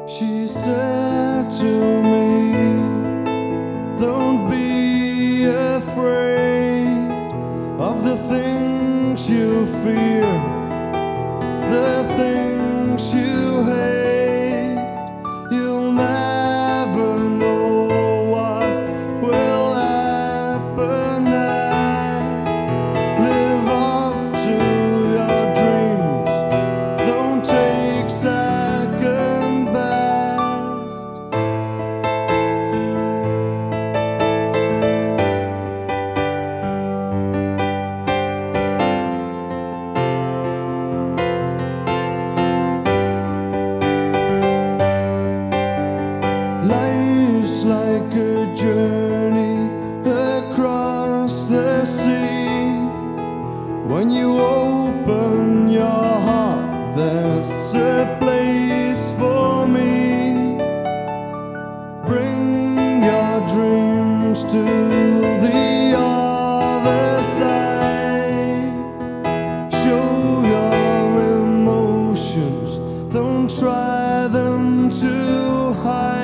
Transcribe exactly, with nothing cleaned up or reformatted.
She said to me, don't be afraid of the things you fear, the things you hate. You'll never know what will happen next. Live up to your dreams, don't take second best. Life's like a journey across the sea. When you open your heart, there's a place for me. Bring your dreams to the other side. Show your emotions, don't try them to hide.